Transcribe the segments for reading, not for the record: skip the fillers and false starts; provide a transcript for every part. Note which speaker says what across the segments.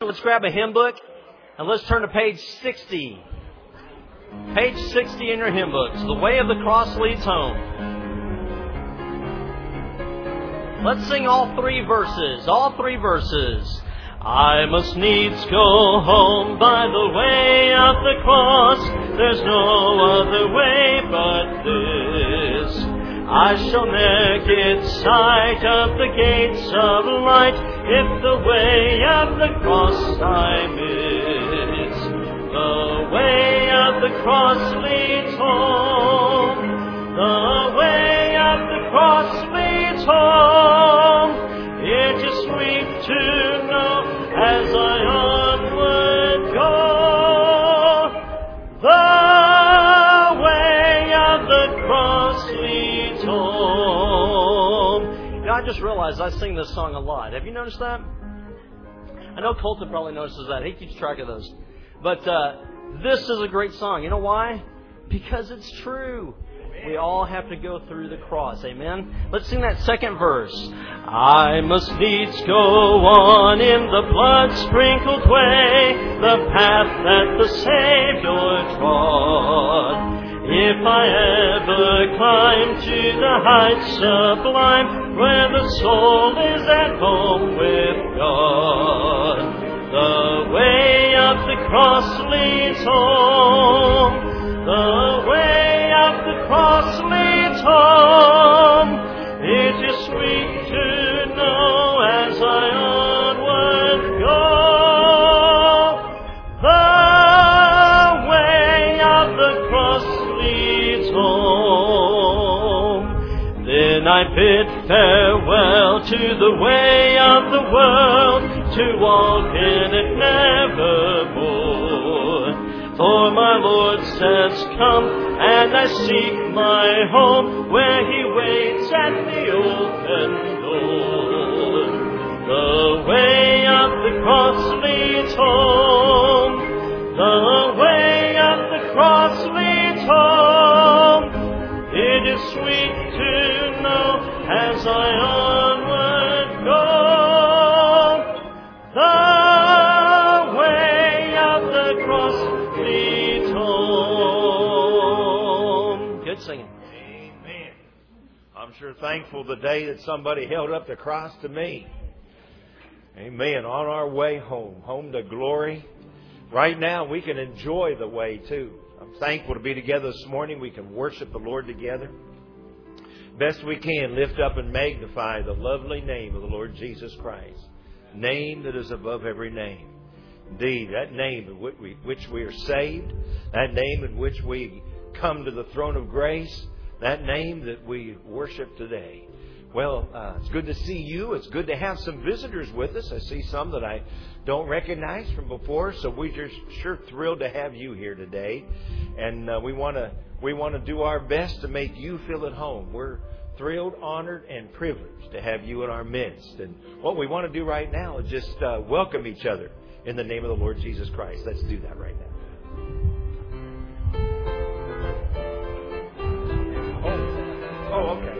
Speaker 1: Let's grab a hymn book and let's turn to page 60. Page 60 in your hymn books. The Way of the Cross Leads Home. Let's sing all three verses. All three verses. I must needs go home by the way of the cross. There's no other way but this. I shall ne'er get sight of the gates of light if the way of the cross I miss. The way of the cross leads home. The way of the cross leads home. It is sweet to know as I onward go. The way of the cross leads home. You know, I just realized I sing this song a lot. Have you noticed that? I know Colton probably notices that. He keeps track of those. But this is a great song. You know why? Because it's true. We all have to go through the cross. Amen? Let's sing that second verse. I must needs go on in the blood-sprinkled way, the path that the Savior trod. If I ever climb to the heights sublime, where the soul is at home with God, the way of the cross leads home. The way of the cross leads home. It is sweet to know as I onward go. The way of the cross leads home. Then I bid farewell to the way of the world, to walk in it nevermore. For my Lord says, come, and I seek my home, where He waits at the open door. The way of the cross leads home. The way of the cross leads home. It is sweet to know as I onward go. The way of the cross leads home. Good singing.
Speaker 2: Amen. I'm sure thankful the day that somebody held up the cross to me. Amen. On our way home, home to glory. Right now, we can enjoy the way too. I'm thankful to be together this morning. We can worship the Lord together. Best we can, lift up and magnify the lovely name of the Lord Jesus Christ. Name that is above every name. Indeed, that name in which we are saved, that name in which we come to the throne of grace, that name that we worship today. Well, it's good to see you. It's good to have some visitors with us. I see some that I don't recognize from before, so we're just sure thrilled to have you here today. And we want to do our best to make you feel at home. We're thrilled, honored, and privileged to have you in our midst. And what we want to do right now is just welcome each other in the name of the Lord Jesus Christ. Let's do that right now. Oh, okay.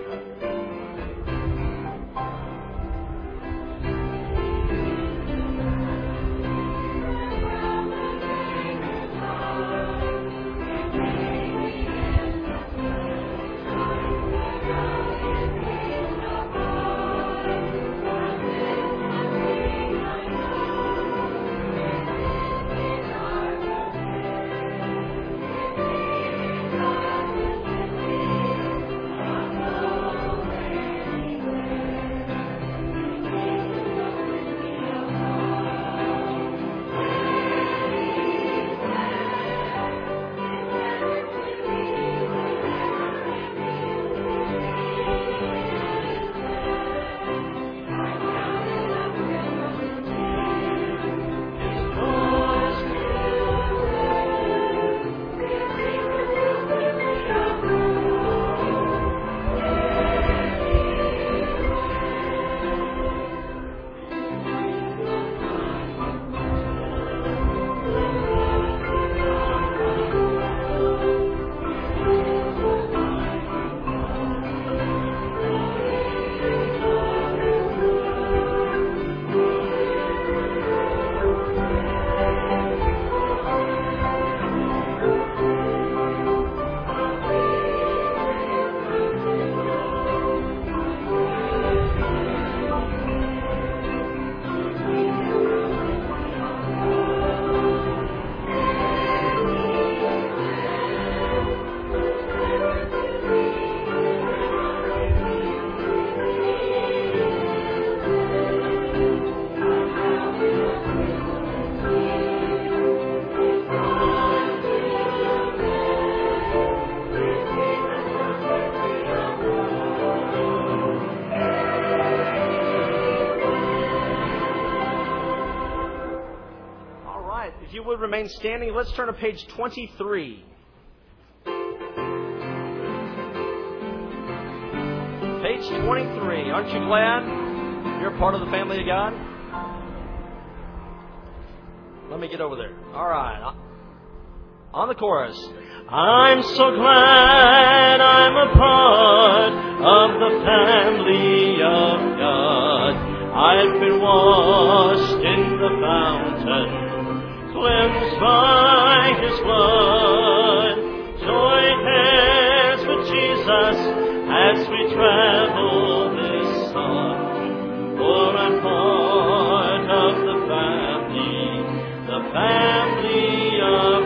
Speaker 1: if you would remain standing, let's turn to page 23. Page 23. Aren't you glad you're part of the family of God? Let me get over there. All right. On the chorus. I'm so glad I'm a part of the family of God. I've been washed in the fountain, cleansed by His blood. Join hands with Jesus as we travel this song. For I'm part of the family of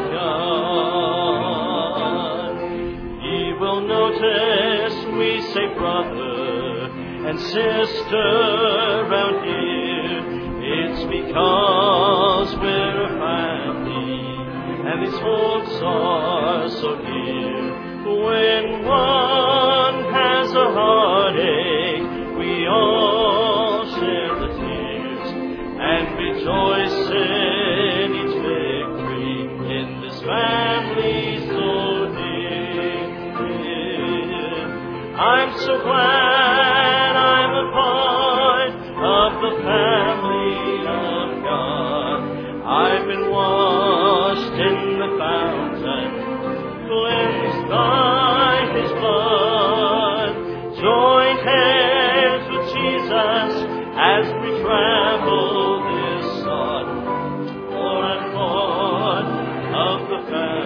Speaker 1: God. He will notice we say brother and sister around here. It's because we're a family and these folks are so dear. When one has a heartache, we all share the tears and rejoice in each victory in this family so dear. I'm so glad I'm a part of the family of God. I've been washed in the fountain, cleansed by His blood. Join hands with Jesus as we travel this sod. For I'm part of the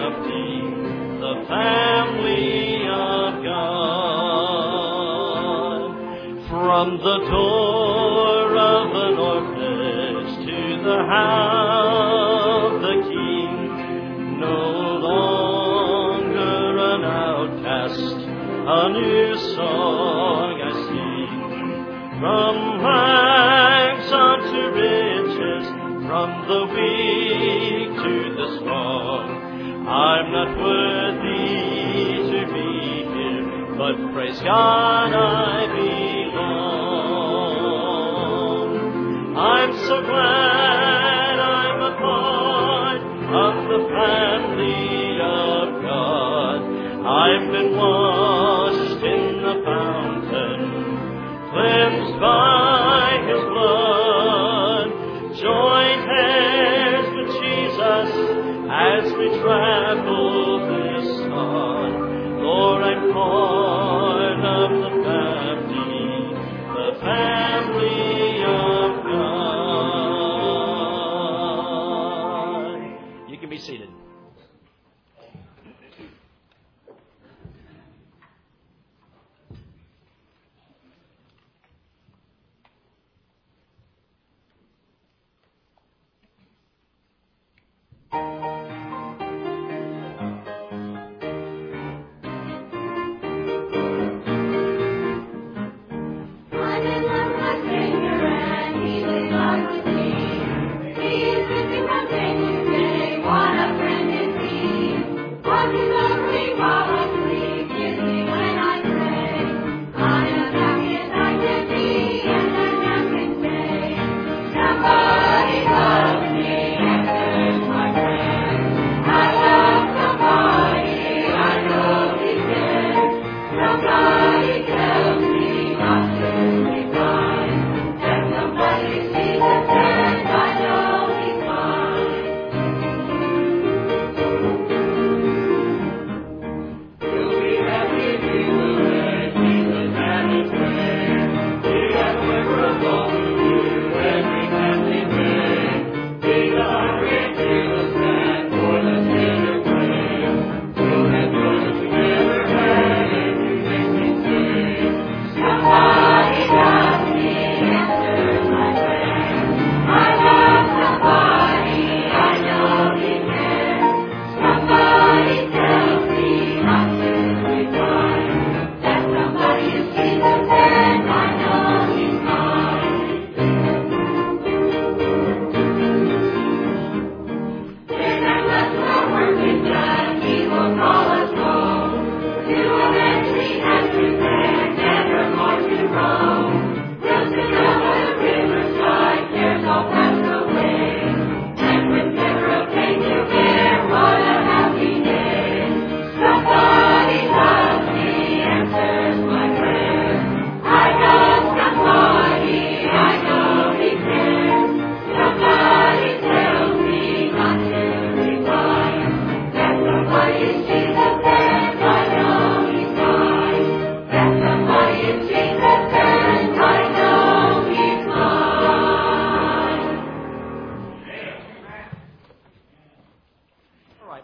Speaker 1: family of God. From the door of an orphanage to the house of the King, no longer an outcast, a new song I sing. From rags unto riches, from the weak to the strong. I'm not worthy to be here, but praise God I belong. I'm so glad I'm a part of the family of God. I've been washed in the fountain, cleansed by His blood. Join hands with Jesus as we travel this sod. Lord, I'm part of the family of God. You can be seated.
Speaker 3: What a friend.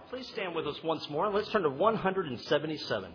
Speaker 1: please stand with us once more, and let's turn to 177.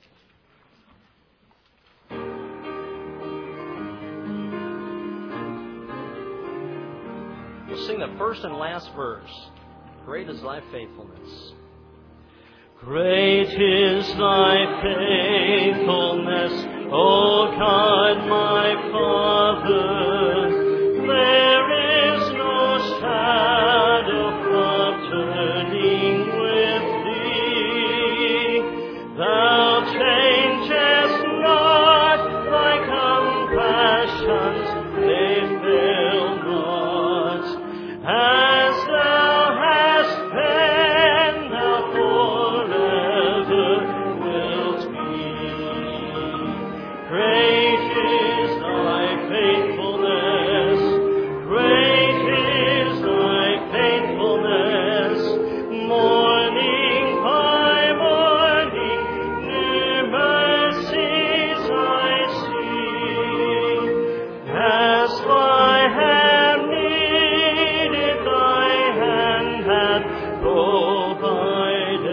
Speaker 1: We'll sing the first and last verse. Great is thy faithfulness. Great is thy faithfulness, O God my Father. There is no shadow of turning with thee. Thou changest not, thy compassions, they fail not. As thou hast been, thou forever wilt be. Great is thy faithfulness. Great is thy faithfulness. Morning by morning, new mercies I see. As thy hand needed, thy hand hath provided.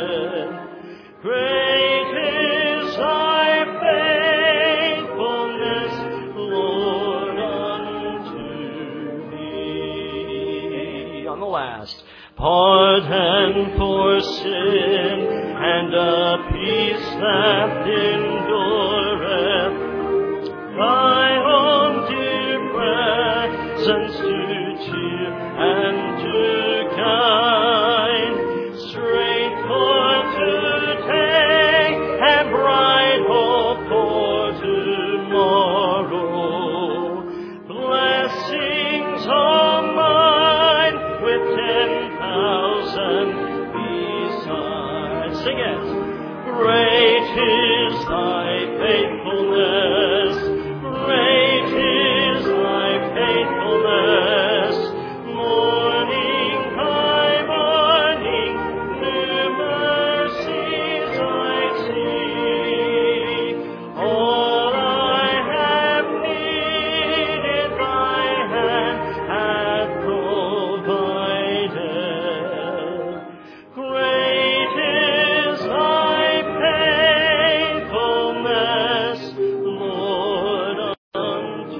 Speaker 1: Great is thy faithfulness, Lord, unto me. On the last. Pardon for sin and a peace that endureth. Thy own dear presence to cheer and to guide. Strength for today and bright hope for tomorrow. Blessings all mine with 10,000 besides. Sing it. Great is thy faithfulness. Great is thy faithfulness. Morning by morning, new mercies I see. All I have needed, thy hand hath provided. Great is thy faithfulness, Lord, unto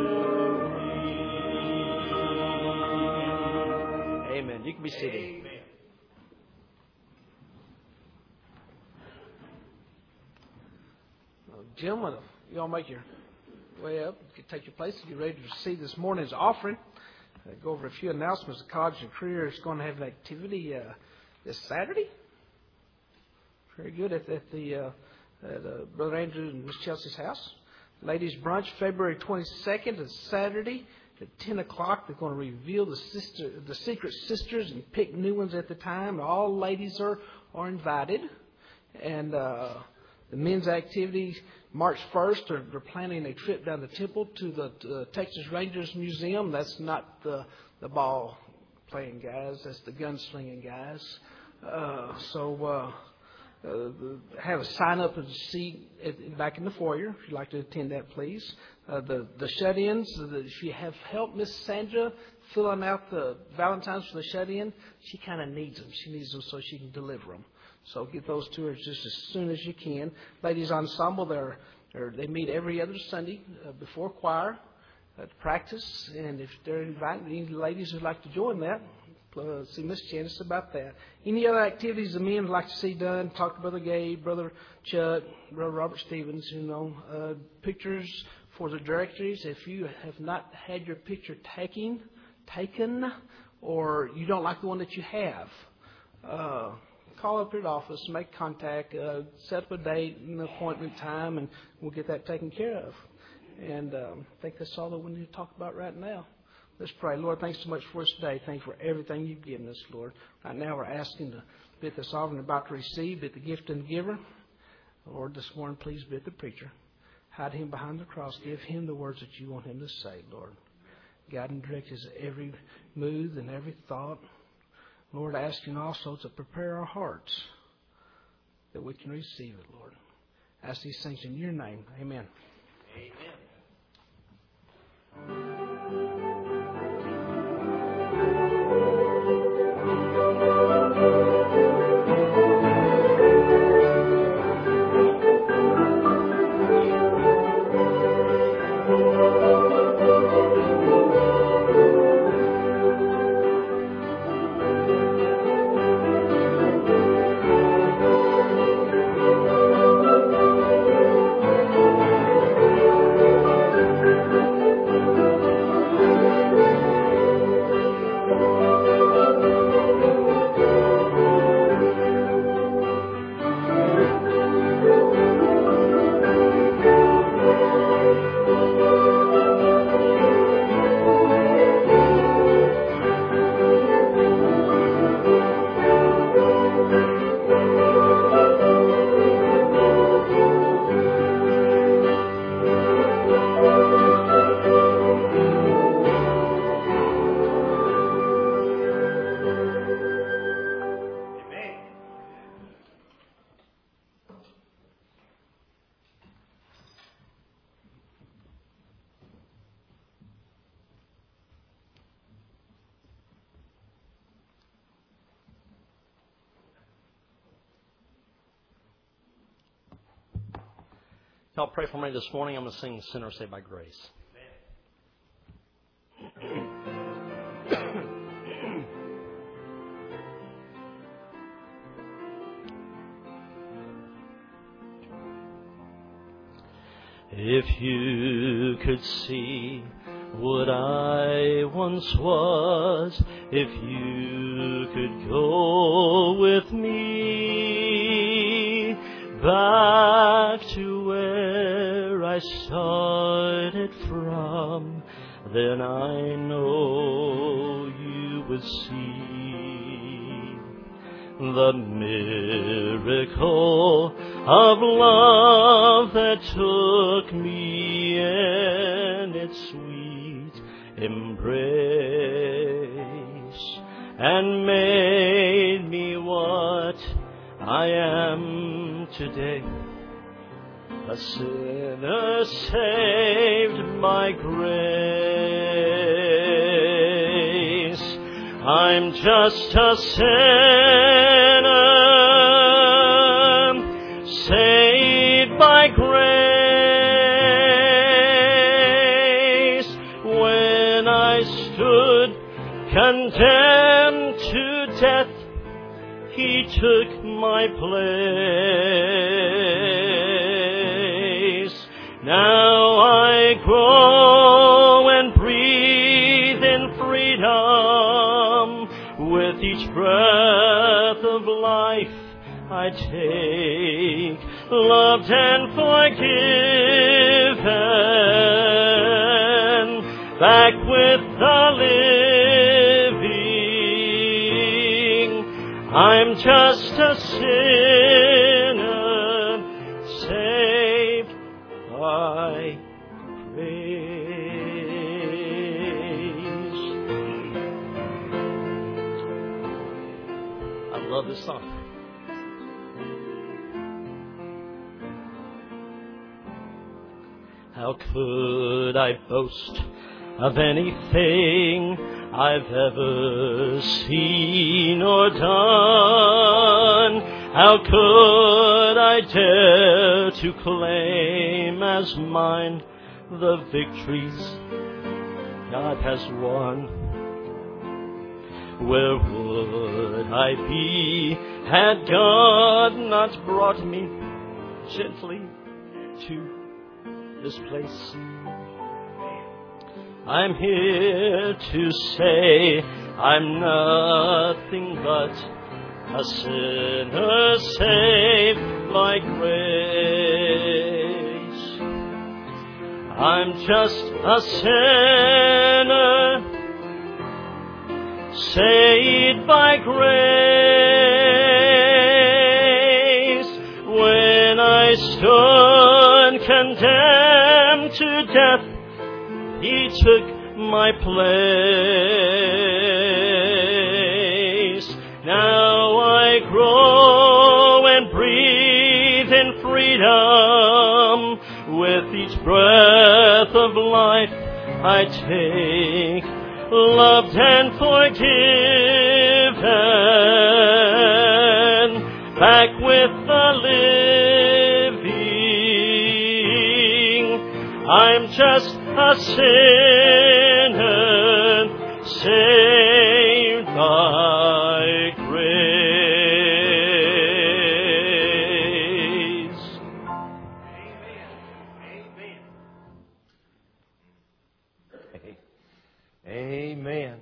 Speaker 1: me. Amen. You can be seated.
Speaker 3: Gentlemen, you all make your way up. You can take your place and get ready to receive this morning's offering. Go over a few announcements. The College and Career is going to have an activity this Saturday. Very good at Brother Andrew and Miss Chelsea's house. Ladies' brunch, February 22nd, is Saturday at 10 o'clock. They're going to reveal the secret sisters and pick new ones at the time. All ladies are invited. And the men's activity, March 1st, they're planning a trip down the Temple to the Texas Rangers Museum. That's not the ball playing guys. That's the gunslinging guys. Have a sign up and seat back in the foyer if you'd like to attend that, please. The shut-ins, if you have help Miss Sandra filling out the Valentine's for the shut-in, she kind of needs them. She needs them so she can deliver them. So get those to her just as soon as you can. Ladies Ensemble, they meet every other Sunday before choir to practice. And if they're inviting any ladies who'd like to join that, see Miss Janice about that. Any other activities the men would like to see done, talk to Brother Gabe, Brother Chuck, Brother Robert Stevens, pictures for the directories. If you have not had your picture taken, or you don't like the one that you have, call up your office, make contact, set up a date and an appointment time, and we'll get that taken care of. And I think that's all that we need to talk about right now. Let's pray. Lord, thanks so much for us today. Thank you for everything you've given us, Lord. Right now we're asking to be at this offering about to receive, be at the gift and the giver. Lord, this morning, please be at the preacher. Hide him behind the cross. Give him the words that you want him to say, Lord. Guide and direct his every move and every thought. Lord, asking also to prepare our hearts that we can receive it, Lord. I ask these things in your name. Amen.
Speaker 1: Amen. Y'all pray for me this morning. I'm going to sing Sinner Saved by Grace. If you could see what I once was, if you could go with me back to where I started from, then I know you would see the miracle of love that took me in its sweet embrace and made me what I am today, a sinner saved by grace. I'm just a sinner saved by grace. When I stood condemned to death, He took my place. Now I grow and breathe in freedom. With each breath of life I take, loved and forgiven, back with the living. I'm just a sinner saved by grace. I love this song. How could I boast of anything I've ever seen or done? How could I dare to claim as mine the victories God has won? Where would I be had God not brought me gently to this place? I'm here to say I'm nothing but a sinner saved by grace. I'm just a sinner saved by grace. When I stood condemned to death, He took my place. Now I grow and breathe in freedom. With each breath of life I take, loved and forgiven, back with the living. I'm just a sinner saved by grace.
Speaker 2: Amen.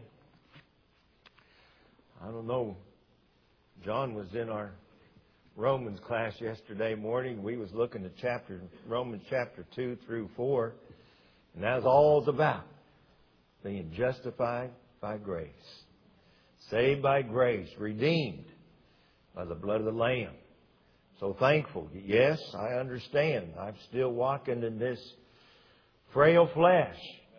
Speaker 2: I don't know. John was in our Romans class yesterday morning. We was looking at Romans chapter 2 through 4. And that's all it's about. Being justified by grace. Saved by grace. Redeemed by the blood of the Lamb. So thankful. Yes, I understand. I'm still walking in this frail flesh.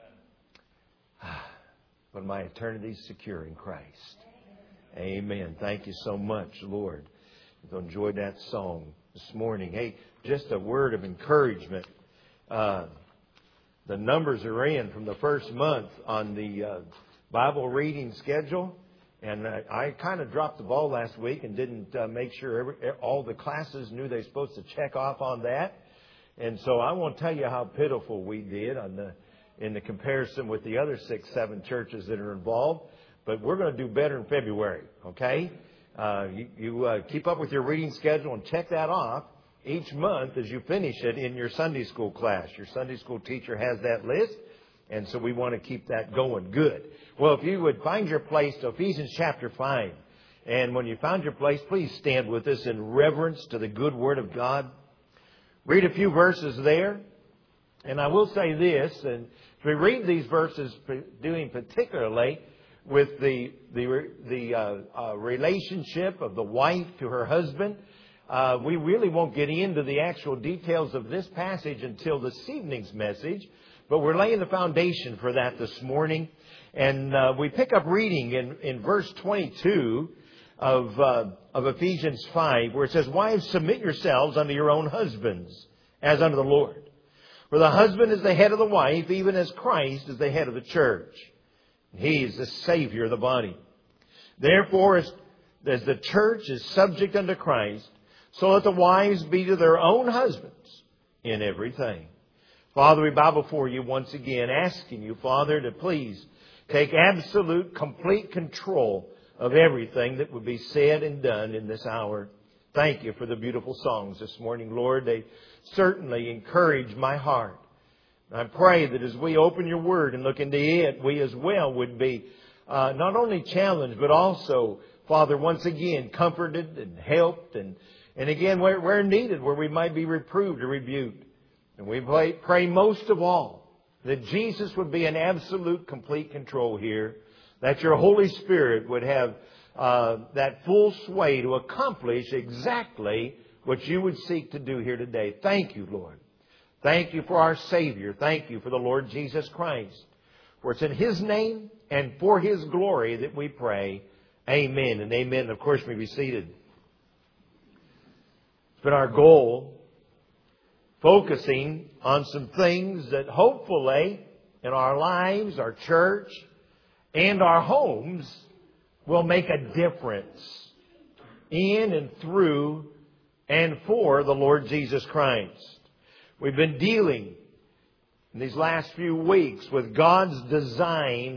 Speaker 2: But my eternity is secure in Christ. Amen. Thank you so much, Lord. You've enjoyed that song this morning. Hey, just a word of encouragement. The numbers are in from the first month on the Bible reading schedule. And I kind of dropped the ball last week and didn't make sure all the classes knew they were supposed to check off on that. And so I won't tell you how pitiful we did in the comparison with the other 6, 7 churches that are involved. But we're going to do better in February, okay? You keep up with your reading schedule and check that off each month as you finish it in your Sunday school class. Your Sunday school teacher has that list, and so we want to keep that going. Good. Well, if you would find your place to Ephesians chapter 5, and when you found your place, please stand with us in reverence to the good Word of God. Read a few verses there, and I will say this, and if we read these verses, doing particularly with the relationship of the wife to her husband, we really won't get into the actual details of this passage until this evening's message, but we're laying the foundation for that this morning. And we pick up reading in verse 22 of Ephesians 5, where it says, "Wives, submit yourselves unto your own husbands, as unto the Lord. For the husband is the head of the wife, even as Christ is the head of the church. He is the Savior of the body. Therefore, as the church is subject unto Christ, so let the wives be to their own husbands in everything." Father, we bow before you once again, asking you, Father, to please take absolute, complete control of everything that would be said and done in this hour. Thank you for the beautiful songs this morning, Lord. They certainly encourage my heart. I pray that as we open your word and look into it, we as well would be not only challenged, but also, Father, once again, comforted and helped. And again, where needed, where we might be reproved or rebuked. And we pray most of all that Jesus would be in absolute, complete control here. That your Holy Spirit would have that full sway to accomplish exactly what you would seek to do here today. Thank you, Lord. Thank you for our Savior. Thank you for the Lord Jesus Christ. For it's in His name and for His glory that we pray. Amen and amen. And of course, we be seated. It's been our goal focusing on some things that hopefully in our lives, our church, and our homes will make a difference in and through and for the Lord Jesus Christ. We've been dealing in these last few weeks with God's design,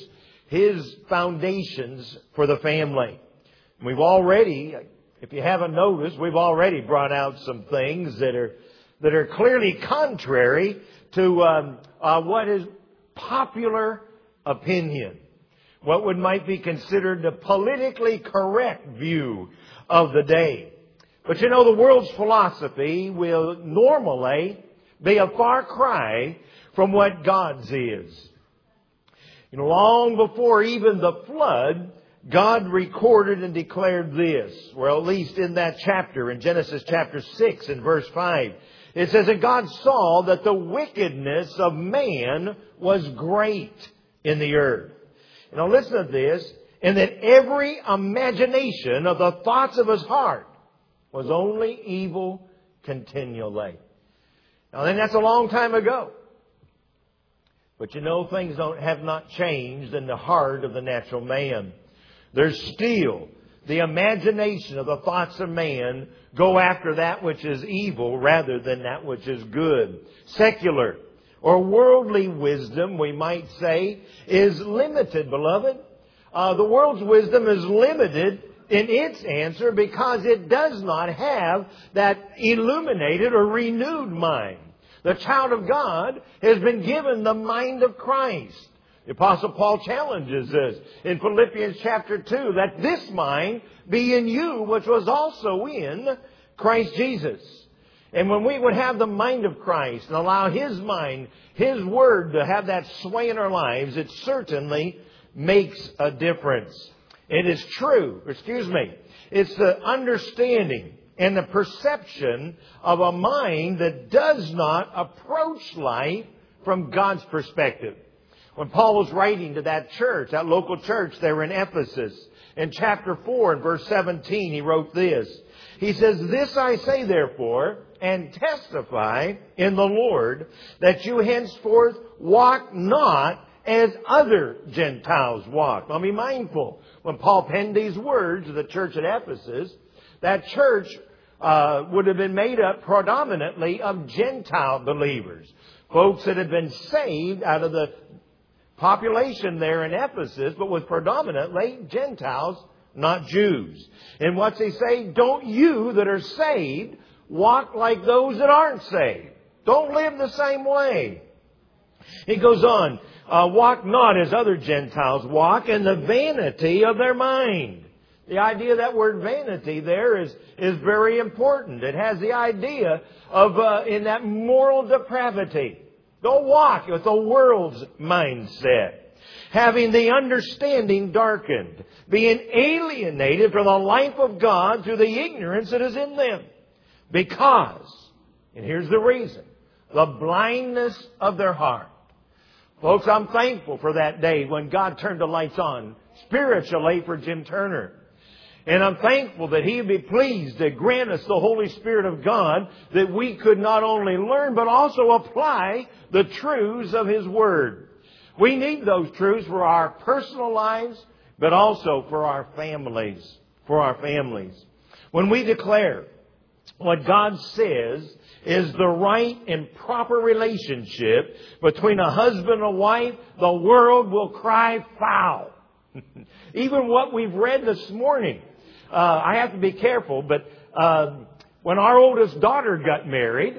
Speaker 2: His foundations for the family. We've already, if you haven't noticed, we've already brought out some things that are clearly contrary to what is popular opinion. What might be considered the politically correct view of the day. But you know, the world's philosophy will normally be a far cry from what God's is. You know, long before even the flood, God recorded and declared this. Well, at least in that chapter, in Genesis chapter 6 and verse 5. It says, "And God saw that the wickedness of man was great in the earth." Now listen to this. "And that every imagination of the thoughts of his heart was only evil continually." Now then, that's a long time ago. But you know, things have not changed in the heart of the natural man. There's still the imagination of the thoughts of man go after that which is evil rather than that which is good. Secular or worldly wisdom, we might say, is limited, beloved. The world's wisdom is limited in its answer because it does not have that illuminated or renewed mind. The child of God has been given the mind of Christ. The Apostle Paul challenges us in Philippians chapter 2 that this mind be in you, which was also in Christ Jesus. And when we would have the mind of Christ and allow His mind, His Word to have that sway in our lives, it certainly makes a difference. It is true, it's the understanding and the perception of a mind that does not approach life from God's perspective. When Paul was writing to that church, that local church there in Ephesus, in chapter 4 and verse 17, he wrote this. He says, "This I say therefore, and testify in the Lord, that you henceforth walk not as other Gentiles walk." Now be mindful, when Paul penned these words to the church at Ephesus, that church would have been made up predominantly of Gentile believers. Folks that had been saved out of the population there in Ephesus, but was predominantly Gentiles, not Jews. And what's he say? Don't you that are saved walk like those that aren't saved. Don't live the same way. He goes on, walk not as other Gentiles walk in the vanity of their mind. The idea of that word vanity there is very important. It has the idea of in that moral depravity. Don't walk with the world's mindset. Having the understanding darkened. Being alienated from the life of God through the ignorance that is in them. Because, and here's the reason, the blindness of their heart. Folks, I'm thankful for that day when God turned the lights on spiritually for Jim Turner. And I'm thankful that He would be pleased to grant us the Holy Spirit of God that we could not only learn but also apply the truths of His Word. We need those truths for our personal lives but also for our families. When we declare what God says is the right and proper relationship between a husband and a wife, the world will cry foul. Even what we've read this morning. I have to be careful, but when our oldest daughter got married,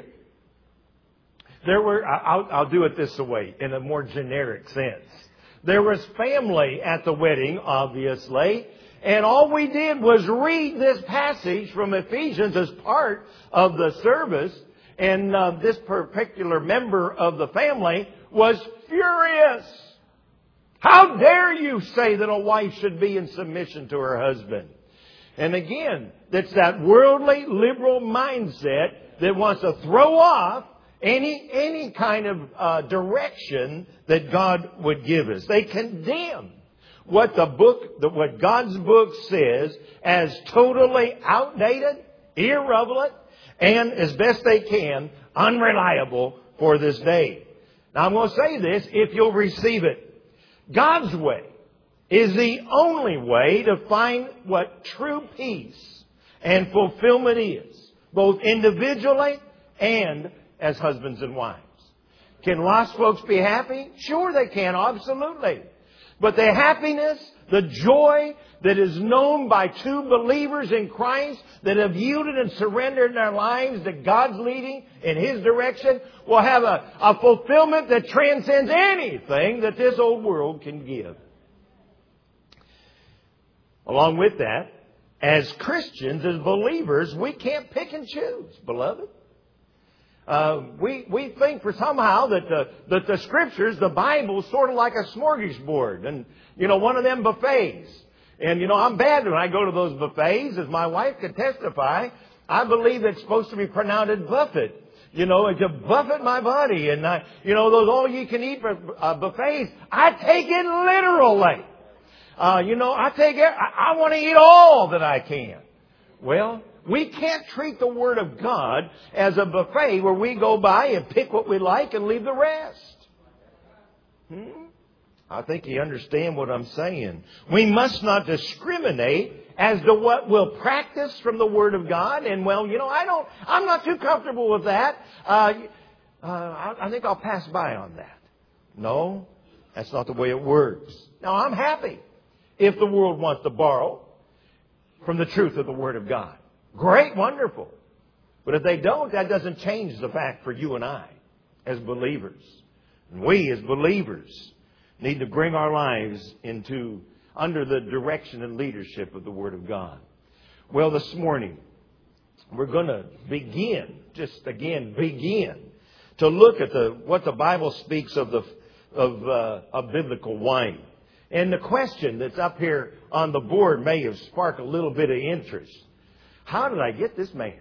Speaker 2: there were, I'll do it this way, in a more generic sense. There was family at the wedding, obviously, and all we did was read this passage from Ephesians as part of the service, and this particular member of the family was furious. How dare you say that a wife should be in submission to her husband? And again, it's that worldly, liberal mindset that wants to throw off any kind of direction that God would give us. They condemn what God's book says as totally outdated, irrelevant, and as best they can, unreliable for this day. Now I'm going to say this, if you'll receive it. God's way is the only way to find what true peace and fulfillment is, both individually and as husbands and wives. Can lost folks be happy? Sure they can, absolutely. But the happiness, the joy that is known by two believers in Christ that have yielded and surrendered their lives to God's leading in His direction will have a fulfillment that transcends anything that this old world can give. Along with that, as Christians, as believers, we can't pick and choose, beloved. We think for somehow that the Scriptures, the Bible, is sort of like a smorgasbord and, one of them buffets. And, I'm bad when I go to those buffets. As my wife could testify, I believe it's supposed to be pronounced buffet. To buffet my body. And, those all-you-can-eat buffets, I take it literally. I want to eat all that I can. Well, we can't treat the Word of God as a buffet where we go by and pick what we like and leave the rest. I think you understand what I'm saying. We must not discriminate as to what we'll practice from the Word of God. And I'm not too comfortable with that. I think I'll pass by on that. No, that's not the way it works. Now, I'm happy if the world wants to borrow from the truth of the Word of God. Great, wonderful. But if they don't, that doesn't change the fact for you and I as believers. And we as believers need to bring our lives under the direction and leadership of the Word of God. Well, this morning, we're going to begin to look at what the Bible speaks of a biblical wife. And the question that's up here on the board may have sparked a little bit of interest. How did I get this man?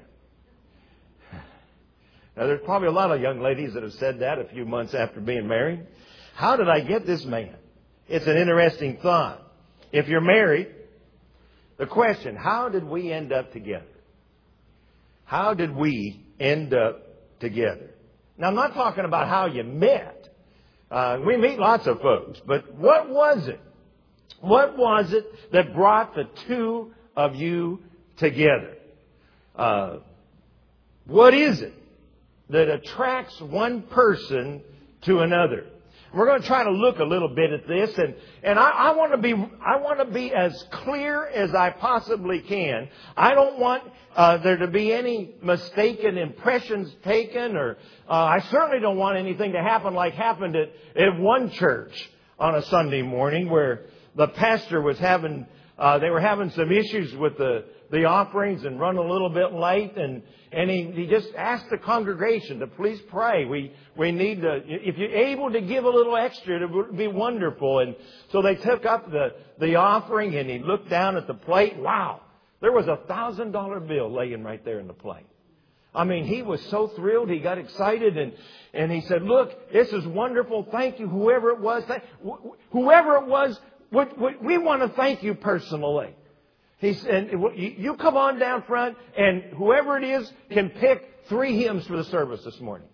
Speaker 2: Now, there's probably a lot of young ladies that have said that a few months after being married. How did I get this man? It's an interesting thought. If you're married, the question, how did we end up together? How did we end up together? Now, I'm not talking about how you met. We meet lots of folks, but what was it? What was it that brought the two of you together? What is it that attracts one person to another? We're going to try to look a little bit at this, and I want to be as clear as I possibly can. I don't want there to be any mistaken impressions taken, or I certainly don't want anything to happen like happened at one church on a Sunday morning where the pastor was having they were having some issues with the offerings and run a little bit late, and he just asked the congregation to please pray. We need to, if you're able to give a little extra, it would be wonderful. And so they took up the offering, and he looked down at the plate. Wow, there was a $1,000 bill laying right there in the plate. I mean, he was so thrilled. He got excited, and he said, "Look, this is wonderful. Thank you, whoever it was. Whoever it was, we want to thank you personally." He said, "You come on down front, and whoever it is can pick 3 hymns for the service this morning."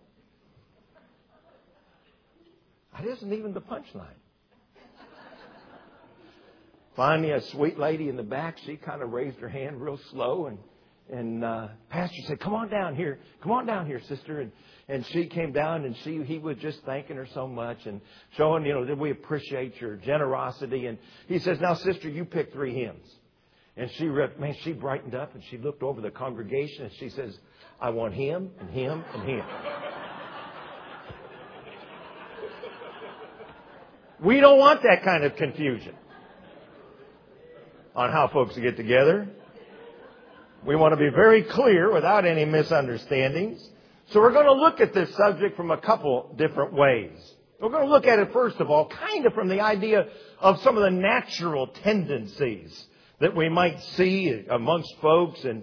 Speaker 2: That isn't even the punchline. Finally, a sweet lady in the back, she kind of raised her hand real slow, and pastor said, "Come on down here, sister." And she came down, and he was just thanking her so much and showing, that we appreciate your generosity. And he says, "Now, sister, you pick 3 hymns." And she brightened up, and she looked over the congregation, and she says, "I want him and him and him." We don't want that kind of confusion on how folks get together. We want to be very clear without any misunderstandings. So we're going to look at this subject from a couple different ways. We're going to look at it, first of all, kind of from the idea of some of the natural tendencies that we might see amongst folks. And,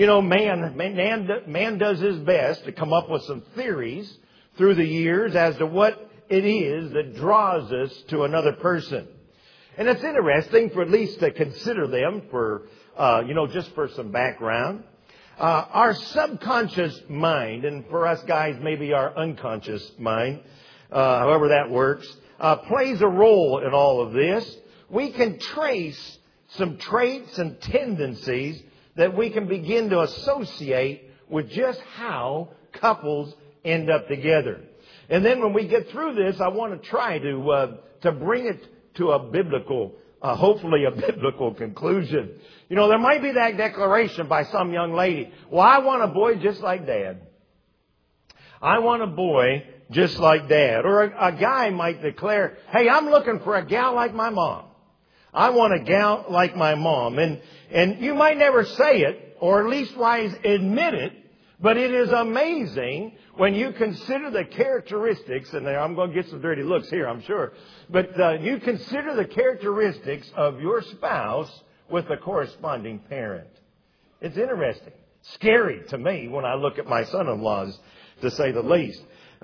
Speaker 2: man does his best to come up with some theories through the years as to what it is that draws us to another person. And it's interesting for at least to consider them for, just for some background. Our subconscious mind, and for us guys, maybe our unconscious mind, however that works, plays a role in all of this. We can trace some traits and tendencies that we can begin to associate with just how couples end up together. And then when we get through this, I want to try to bring it to a biblical, hopefully a biblical conclusion. There might be that declaration by some young lady. "Well, I want a boy just like Dad. I want a boy just like Dad." Or a guy might declare, "Hey, I'm looking for a gal like my mom. I want a gal like my mom." And you might never say it, or at least admit it, but it is amazing when you consider the characteristics, and I'm going to get some dirty looks here, I'm sure, but you consider the characteristics of your spouse with the corresponding parent. It's interesting. Scary to me when I look at my son-in-laws, to say the least.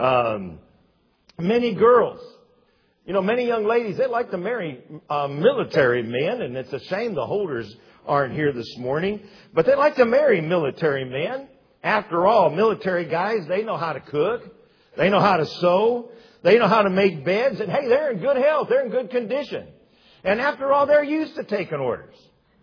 Speaker 2: Many girls, many young ladies, they like to marry military men, and it's a shame the Holders aren't here this morning, but they like to marry military men. After all, military guys, they know how to cook, they know how to sew, they know how to make beds, and hey, they're in good health, they're in good condition. And after all, they're used to taking orders.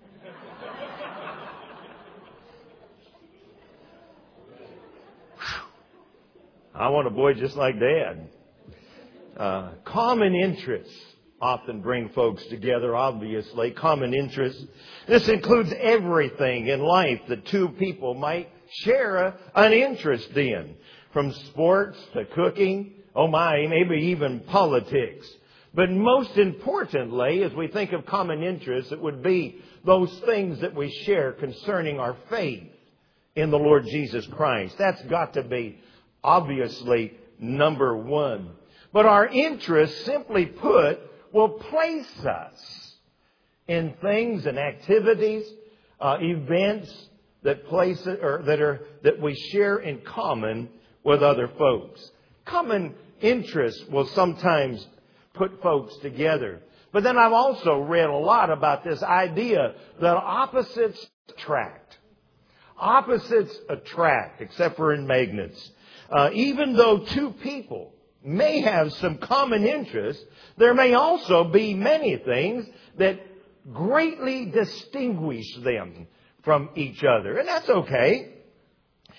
Speaker 2: I want a boy just like Dad. Common interests often bring folks together, obviously. Common interests. This includes everything in life that two people might share an interest in. From sports to cooking, maybe even politics. But most importantly, as we think of common interests, it would be those things that we share concerning our faith in the Lord Jesus Christ. That's got to be obviously number one. But our interests, simply put, will place us in things and activities, events that we share in common with other folks. Common interests will sometimes put folks together. But then I've also read a lot about this idea that opposites attract. Opposites attract, except for in magnets. Even though two people may have some common interests, there may also be many things that greatly distinguish them from each other. And that's okay.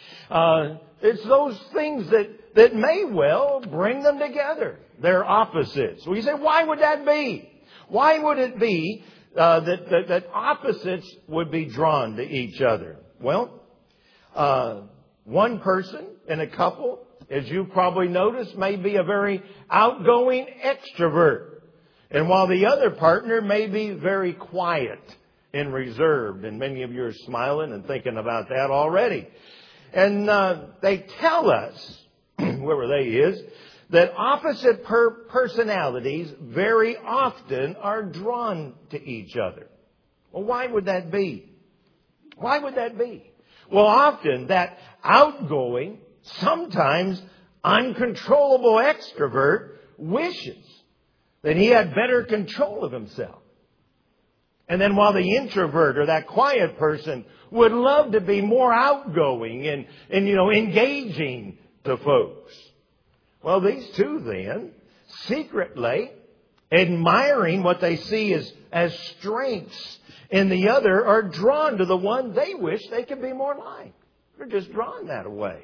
Speaker 2: It's those things that may well bring them together. They're opposites. Well, you say, why would that be? Why would it be that opposites would be drawn to each other? Well, one person in a couple, as you probably noticed, may be a very outgoing extrovert. And while the other partner may be very quiet and reserved. And many of you are smiling and thinking about that already. And they tell us, whoever they is, that opposite personalities very often are drawn to each other. Well, why would that be? Why would that be? Well, often that outgoing, sometimes uncontrollable extrovert wishes that he had better control of himself. And then while the introvert or that quiet person would love to be more outgoing and engaging to folks. Well, these two then, secretly admiring what they see as strengths in the other, are drawn to the one they wish they could be more like. They're just drawn that way.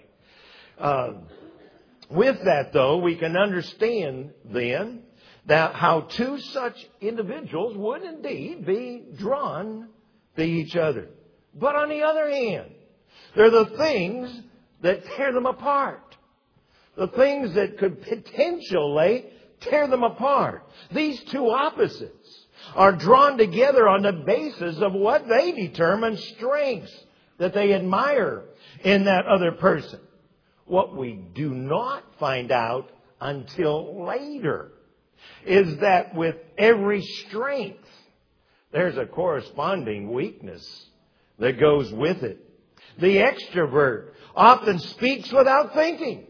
Speaker 2: With that, though, we can understand then that how two such individuals would indeed be drawn to each other. But on the other hand, they're the things that tear them apart. The things that could potentially tear them apart. These two opposites are drawn together on the basis of what they determine strengths that they admire in that other person. What we do not find out until later is that with every strength, there's a corresponding weakness that goes with it. The extrovert often speaks without thinking.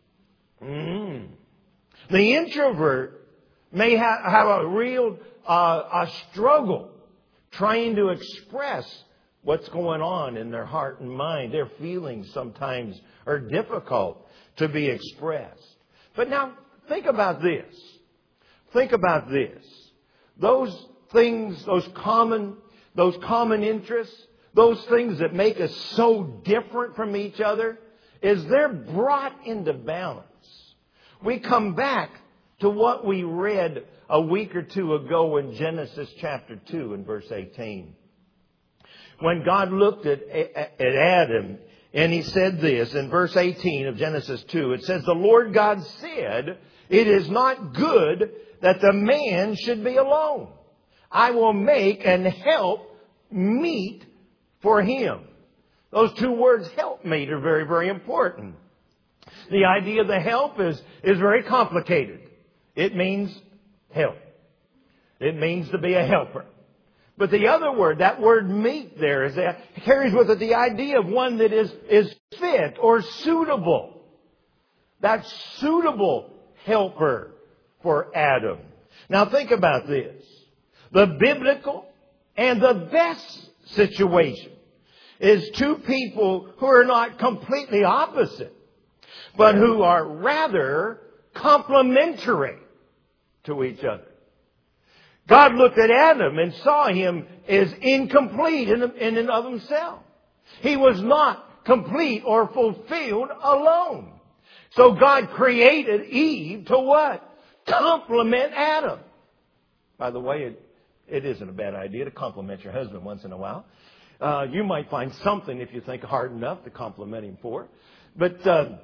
Speaker 2: The introvert may have a real a struggle trying to express what's going on in their heart and mind. Their feelings sometimes are difficult to be expressed. But now, think about this. Think about this. Those things, those common interests, those things that make us so different from each other, is they're brought into balance. We come back to what we read a week or two ago in Genesis chapter 2 and verse 18. When God looked at Adam and He said this in verse 18 of Genesis 2, it says, "The Lord God said, it is not good that the man should be alone. I will make an help meet for him." Those two words, help meet, are very, very important. The idea of the help is very complicated. It means help. It means to be a helper. But the other word, that word meet there, carries with it the idea of one that is fit or suitable. That suitable helper for Adam. Now think about this. The biblical and the best situation is two people who are not completely opposite, but who are rather complementary to each other. God looked at Adam and saw him as incomplete in and of himself. He was not complete or fulfilled alone. So God created Eve to what? Complement Adam. By the way, it isn't a bad idea to compliment your husband once in a while. You might find something, if you think hard enough, to compliment him for. But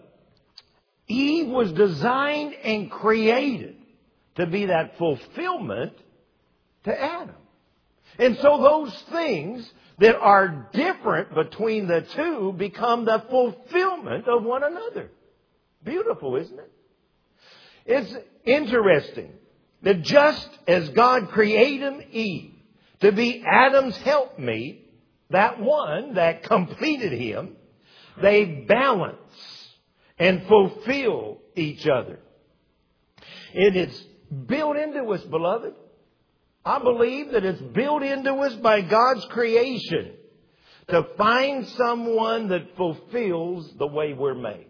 Speaker 2: Eve was designed and created to be that fulfillment to Adam. And so those things that are different between the two become the fulfillment of one another. Beautiful, isn't it? It's interesting that just as God created Eve to be Adam's helpmeet, that one that completed him, they balance and fulfill each other. It is built into us, beloved. I believe that it's built into us by God's creation to find someone that fulfills the way we're made.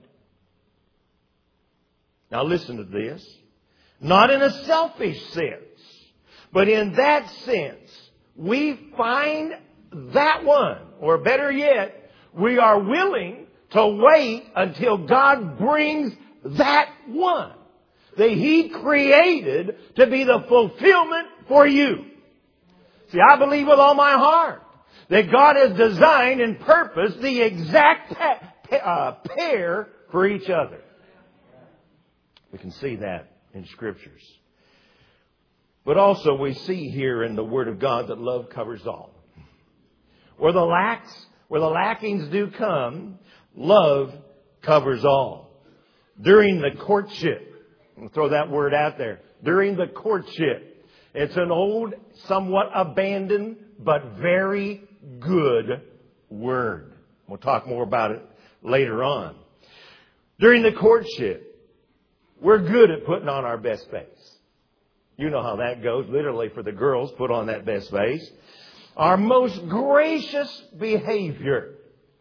Speaker 2: Now listen to this. Not in a selfish sense, but in that sense, we find that one, or better yet, we are willing to wait until God brings that one that He created to be the fulfillment for you. See, I believe with all my heart that God has designed and purposed the exact pair for each other. We can see that in Scriptures. But also we see here in the Word of God that love covers all. Where the lackings do come, love covers all. During the courtship, I'll throw that word out there. During the courtship, it's an old, somewhat abandoned, but very good word. We'll talk more about it later on. During the courtship, we're good at putting on our best face. You know how that goes. Literally, for the girls, put on that best face. Our most gracious behavior.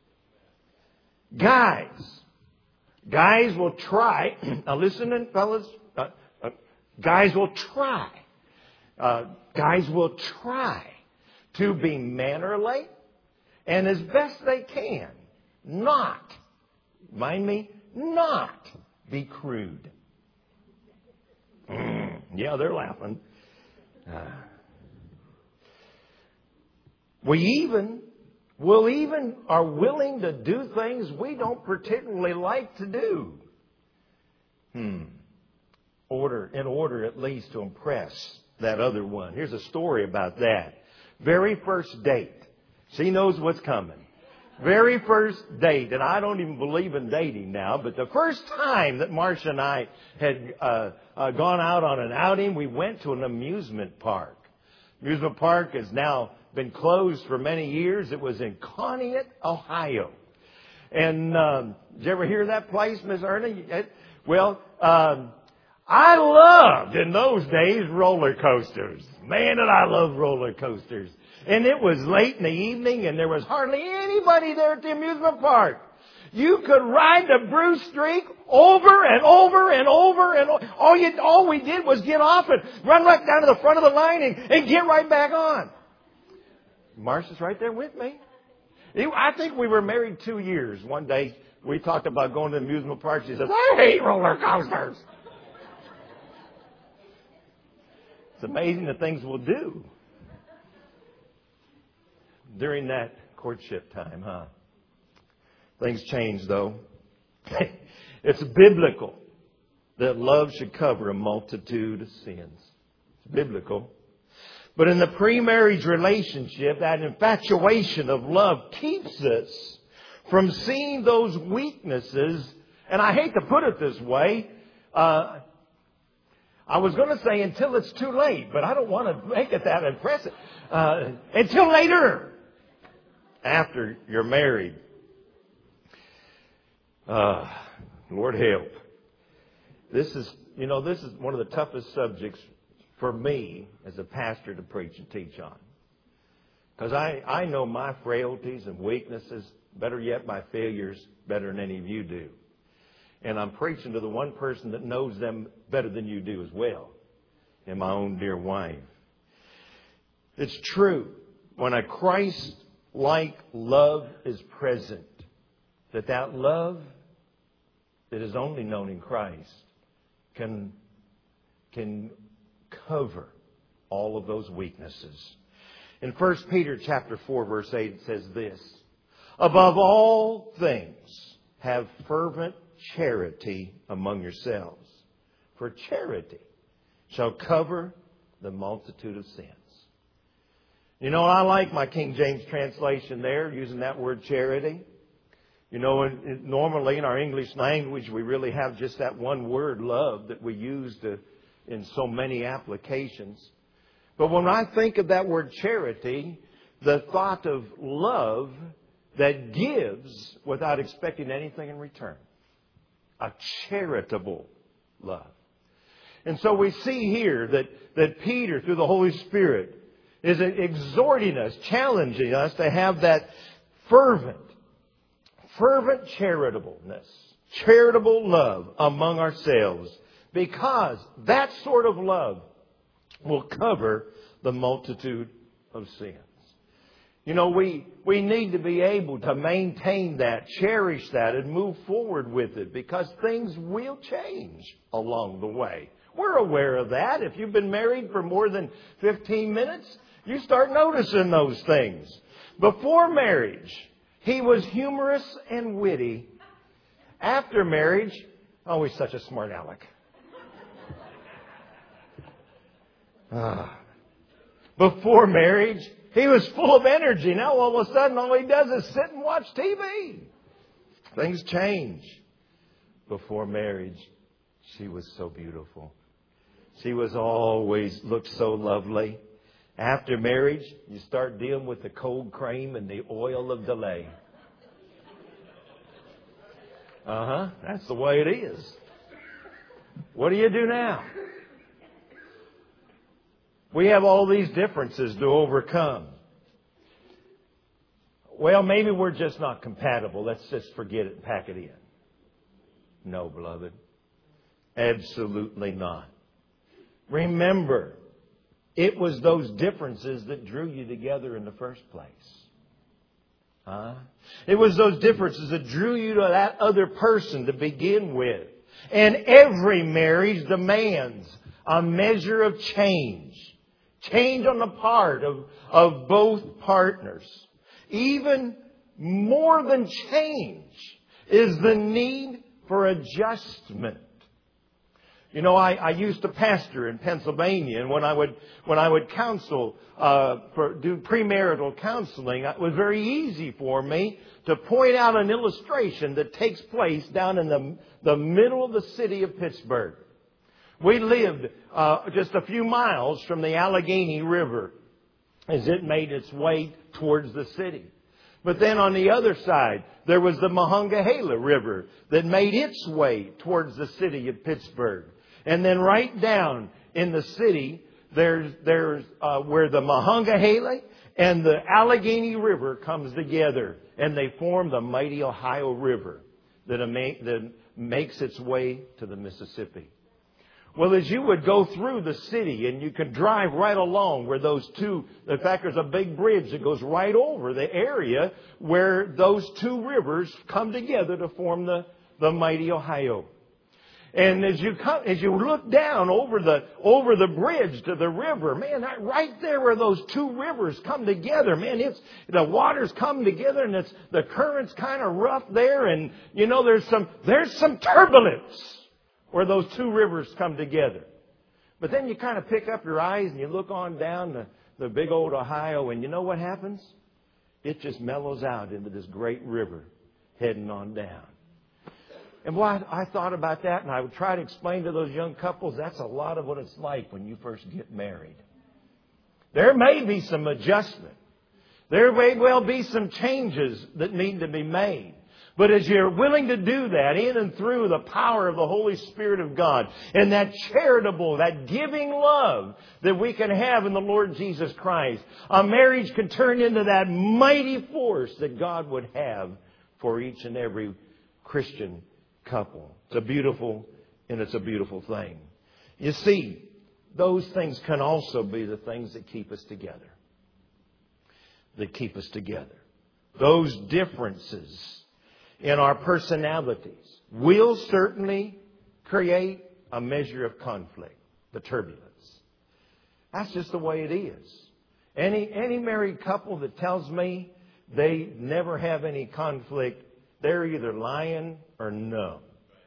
Speaker 2: Guys will try. Now listen, fellas. Guys will try. Guys will try to be mannerly and as best they can not be crude. Yeah, they're laughing. We are willing to do things we don't particularly like to do. In order at least to impress that other one. Here's a story about that. Very first date. She knows what's coming. Very first date, and I don't even believe in dating now, but the first time that Marcia and I had gone out on an outing, we went to an amusement park. Amusement park has now been closed for many years. It was in Conneaut, Ohio. And did you ever hear that place, Miss Ernie? I loved, in those days, roller coasters. Man, did I love roller coasters. And it was late in the evening, and there was hardly anybody there at the amusement park. You could ride the Bruce Streak over and over and over and over. All we did was get off and run right down to the front of the line and get right back on. Marcia's right there with me. I think we were married 2 years. One day we talked about going to the amusement park. She says, I hate roller coasters. It's amazing the things we'll do during that courtship time, huh? Things change, though. It's biblical that love should cover a multitude of sins. It's biblical. But in the pre-marriage relationship, that infatuation of love keeps us from seeing those weaknesses. And I hate to put it this way. I was going to say until it's too late, but I don't want to make it that impressive. Until later, after you're married. Lord help. This is one of the toughest subjects for me as a pastor to preach and teach on. Because I know my frailties and weaknesses, better yet my failures, better than any of you do. And I'm preaching to the one person that knows them better than you do as well, and my own dear wife. It's true, when a Christ-like love is present, that love that is only known in Christ can cover all of those weaknesses. In 1 Peter chapter 4, verse 8, it says this, above all things, have fervent charity among yourselves, for charity shall cover the multitude of sins. You know, I like my King James translation there, using that word charity. You know, normally in our English language, we really have just that one word, love, that we use in so many applications. But when I think of that word charity, the thought of love that gives without expecting anything in return. A charitable love. And so we see here that Peter, through the Holy Spirit, is exhorting us, challenging us to have that fervent charitableness, charitable love among ourselves, because that sort of love will cover the multitude of sins. You know, we need to be able to maintain that, cherish that, and move forward with it, because things will change along the way. We're aware of that. If you've been married for more than 15 minutes, you start noticing those things. Before marriage, he was humorous and witty. After marriage, oh, he's such a smart aleck. Before marriage, he was full of energy. Now all of a sudden, all he does is sit and watch TV. Things change. Before marriage, she was so beautiful. She was always looked so lovely. After marriage, you start dealing with the cold cream and the oil of delay. That's the way it is. What do you do now? We have all these differences to overcome. Well, maybe we're just not compatible. Let's just forget it and pack it in. No, beloved. Absolutely not. Remember, it was those differences that drew you together in the first place. It was those differences that drew you to that other person to begin with. And every marriage demands a measure of change. Change on the part of both partners. Even more than change is the need for adjustment. You know, I used to pastor in Pennsylvania, and when I would counsel, do premarital counseling, it was very easy for me to point out an illustration that takes place down in the middle of the city of Pittsburgh. We lived just a few miles from the Allegheny River as it made its way towards the city. But then on the other side, there was the Monongahela River that made its way towards the city of Pittsburgh. And then right down in the city, there's where the Monongahela and the Allegheny River comes together, and they form the mighty Ohio River that makes its way to the Mississippi. Well, as you would go through the city, and you could drive right along where those two, in fact, there's a big bridge that goes right over the area where those two rivers come together to form the mighty Ohio. And as you look down over the bridge to the river, man, right there where those two rivers come together, man, the waters come together, and the current's kind of rough there, and you know there's some turbulence where those two rivers come together. But then you kind of pick up your eyes and you look on down the big old Ohio, and you know what happens? It just mellows out into this great river heading on down. And boy, I thought about that, and I would try to explain to those young couples, that's a lot of what it's like when you first get married. There may be some adjustment. There may well be some changes that need to be made. But as you're willing to do that in and through the power of the Holy Spirit of God and that charitable, that giving love that we can have in the Lord Jesus Christ, a marriage can turn into that mighty force that God would have for each and every Christian couple. It's a beautiful thing. You see, those things can also be the things that keep us together. Those differences in our personalities will certainly create a measure of conflict, the turbulence. That's just the way it is. Any married couple that tells me they never have any conflict, they're either lying or no.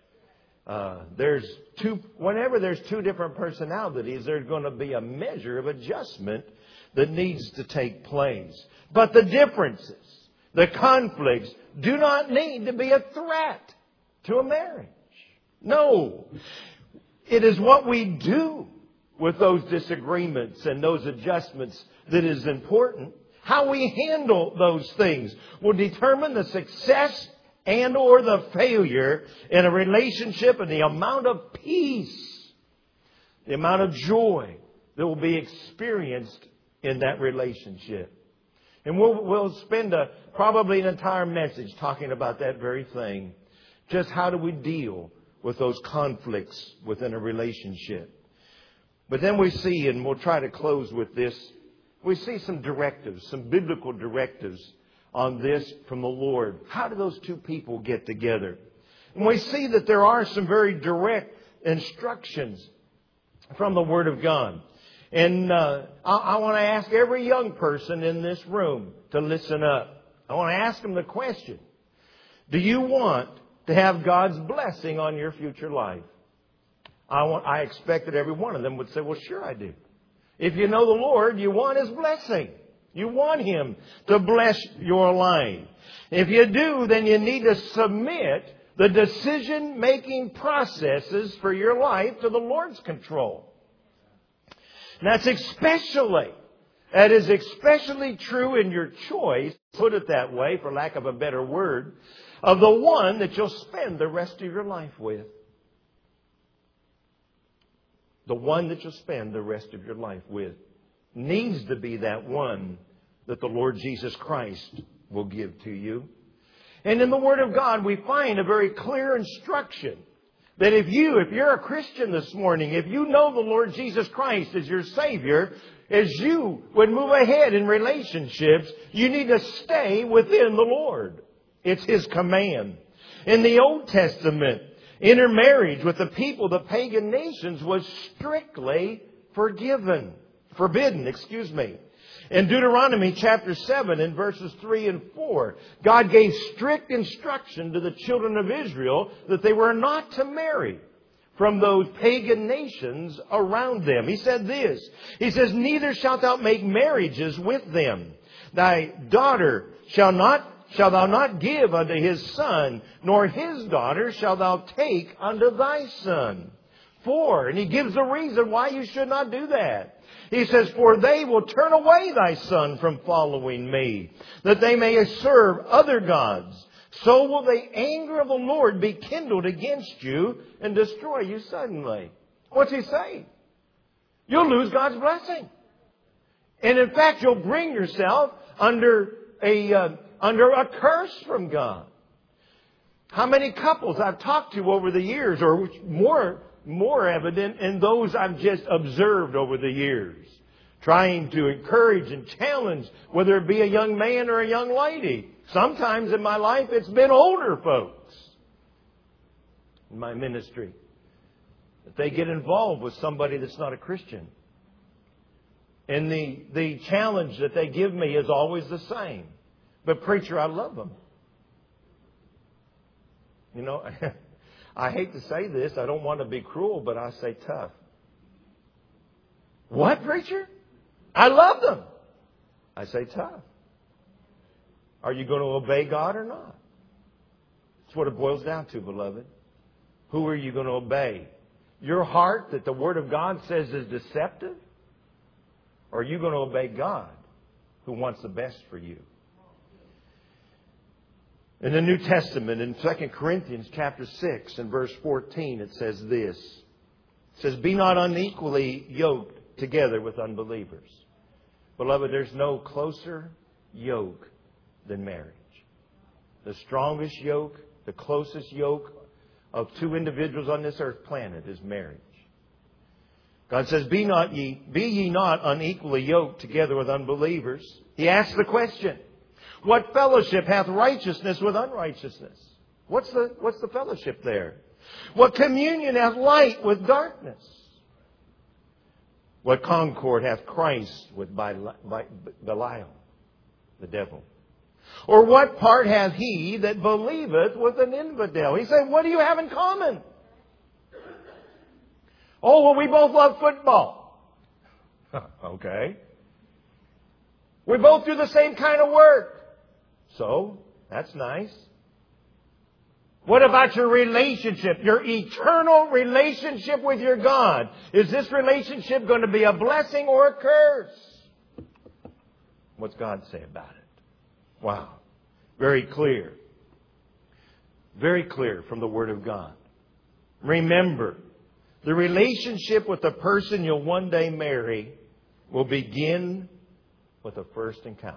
Speaker 2: Whenever there's two different personalities, there's going to be a measure of adjustment that needs to take place. But the differences, the conflicts, do not need to be a threat to a marriage. No. It is what we do with those disagreements and those adjustments that is important. How we handle those things will determine the success and or the failure in a relationship, and the amount of peace, the amount of joy that will be experienced in that relationship. And we'll spend probably an entire message talking about that very thing. Just how do we deal with those conflicts within a relationship? But then we see, and we'll try to close with this, we see some directives, some biblical directives on this from the Lord. How do those two people get together? And we see that there are some very direct instructions from the Word of God. And I want to ask every young person in this room to listen up. I want to ask them the question: do you want to have God's blessing on your future life? I expect that every one of them would say, well, sure I do. If you know the Lord, you want His blessing. You want Him to bless your life. If you do, then you need to submit the decision-making processes for your life to the Lord's control. That is especially true in your choice, put it that way, for lack of a better word, of the one that you'll spend the rest of your life with. The one that you'll spend the rest of your life with needs to be that one that the Lord Jesus Christ will give to you. And in the Word of God, we find a very clear instruction that if you're a Christian this morning, if you know the Lord Jesus Christ as your Savior, as you would move ahead in relationships, you need to stay within the Lord. It's His command. In the Old Testament, intermarriage with the people, the pagan nations, was strictly forbidden. In Deuteronomy chapter 7 in verses 3 and 4, God gave strict instruction to the children of Israel that they were not to marry from those pagan nations around them. He said this. He says, neither shalt thou make marriages with them. Thy daughter shall thou not give unto his son, nor his daughter shalt thou take unto thy son. And he gives the reason why you should not do that. He says, for they will turn away thy son from following me, that they may serve other gods. So will the anger of the Lord be kindled against you and destroy you suddenly. What's he saying? You'll lose God's blessing. And in fact, you'll bring yourself under a curse from God. How many couples I've talked to over the years, or more evident in those I've just observed over the years, trying to encourage and challenge, whether it be a young man or a young lady. Sometimes in my life it's been older folks in my ministry, that they get involved with somebody that's not a Christian. And the challenge that they give me is always the same. But preacher, I love them. You know, I hate to say this. I don't want to be cruel, but I say tough. What, preacher? I love them. I say tough. Are you going to obey God or not? That's what it boils down to, beloved. Who are you going to obey? Your heart that the Word of God says is deceptive? Or are you going to obey God who wants the best for you? In the New Testament, in 2 Corinthians chapter 6 and verse 14, it says this. It says, be not unequally yoked together with unbelievers. Beloved, there's no closer yoke than marriage. The strongest yoke, the closest yoke of two individuals on this earth planet is marriage. God says, be ye not unequally yoked together with unbelievers. He asks the question, what fellowship hath righteousness with unrighteousness? What's the fellowship there? What communion hath light with darkness? What concord hath Christ with Belial, the devil? Or what part hath he that believeth with an infidel? He said, what do you have in common? Oh, well, we both love football. Okay. We both do the same kind of work. So, that's nice. What about your relationship, your eternal relationship with your God? Is this relationship going to be a blessing or a curse? What's God say about it? Wow. Very clear. Very clear from the Word of God. Remember, the relationship with the person you'll one day marry will begin with a first encounter.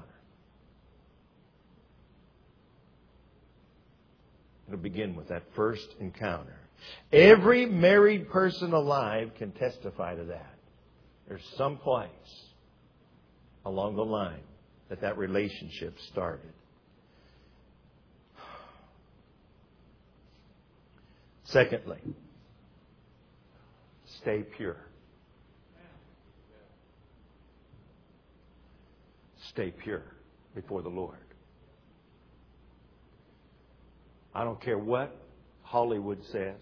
Speaker 2: It'll begin with that first encounter. Every married person alive can testify to that. There's some place along the line that relationship started. Secondly, stay pure. Stay pure before the Lord. I don't care what Hollywood says.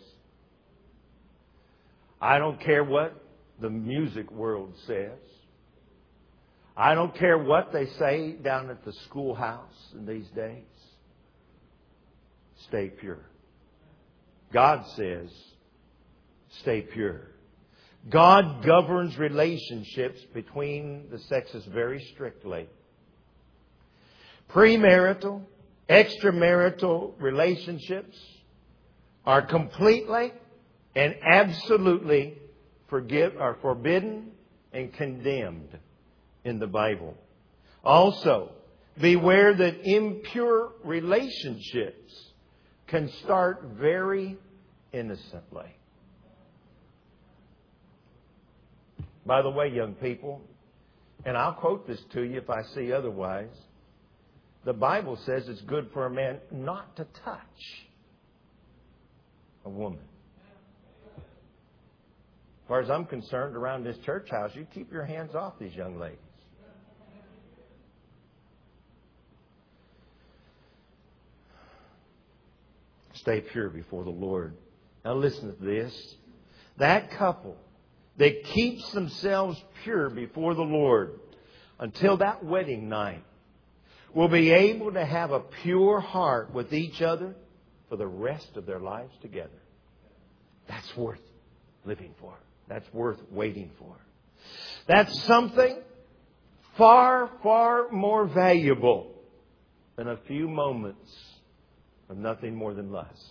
Speaker 2: I don't care what the music world says. I don't care what they say down at the schoolhouse in these days. Stay pure. God says, stay pure. God governs relationships between the sexes very strictly. Premarital, extramarital relationships are completely and absolutely forbidden and condemned in the Bible. Also, beware that impure relationships can start very innocently. By the way, young people, and I'll quote this to you if I see otherwise, the Bible says it's good for a man not to touch a woman. As far as I'm concerned, around this church house, you keep your hands off these young ladies. Stay pure before the Lord. Now listen to this. That couple that keeps themselves pure before the Lord until that wedding night will be able to have a pure heart with each other for the rest of their lives together. That's worth living for. That's worth waiting for. That's something far, far more valuable than a few moments of nothing more than lust.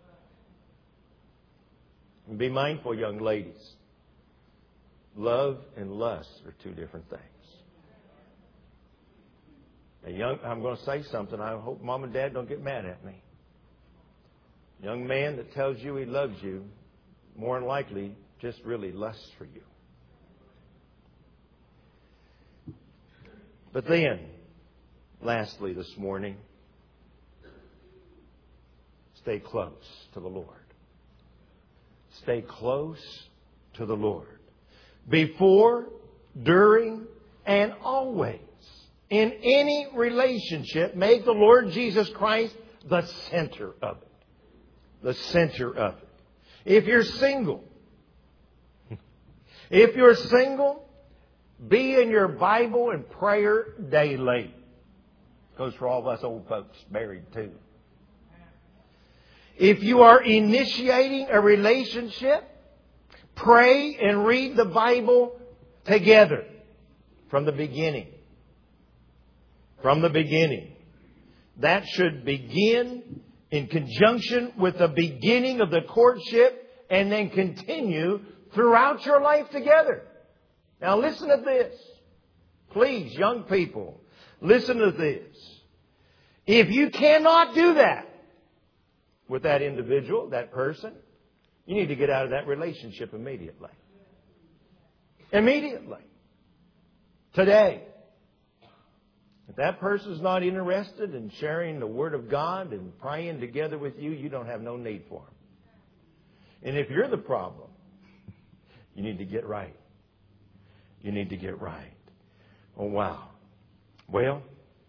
Speaker 2: And be mindful, young ladies. Love and lust are two different things. I'm going to say something. I hope Mom and Dad don't get mad at me. A young man that tells you he loves you, more than likely, just really lusts for you. But then, lastly this morning, stay close to the Lord. Stay close to the Lord. Before, during, and always. In any relationship, make the Lord Jesus Christ the center of it. The center of it. If you're single, be in your Bible and prayer daily. Goes for all of us old folks married too. If you are initiating a relationship, pray and read the Bible together from the beginning. From the beginning. That should begin in conjunction with the beginning of the courtship and then continue throughout your life together. Now listen to this. Please, young people, listen to this. If you cannot do that with that individual, that person, you need to get out of that relationship immediately. Immediately. Today. If that person's not interested in sharing the Word of God and praying together with you, you don't have no need for them. And if you're the problem, you need to get right. You need to get right. Oh, wow. Well,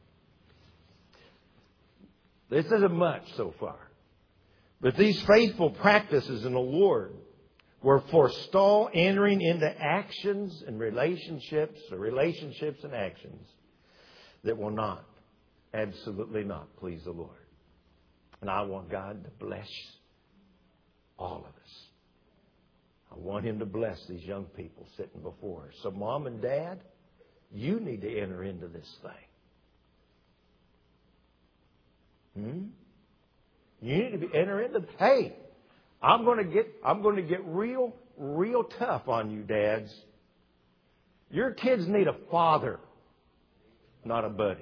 Speaker 2: this isn't much so far. But these faithful practices in the Lord will forestall entering into actions and relationships, or relationships and actions that will not, absolutely not please the Lord. And I want God to bless all of us. I want Him to bless these young people sitting before us. So Mom and Dad, you need to enter into this thing. You need to enter into. Hey, I'm going to get real tough on you, dads. Your kids need a father, not a buddy.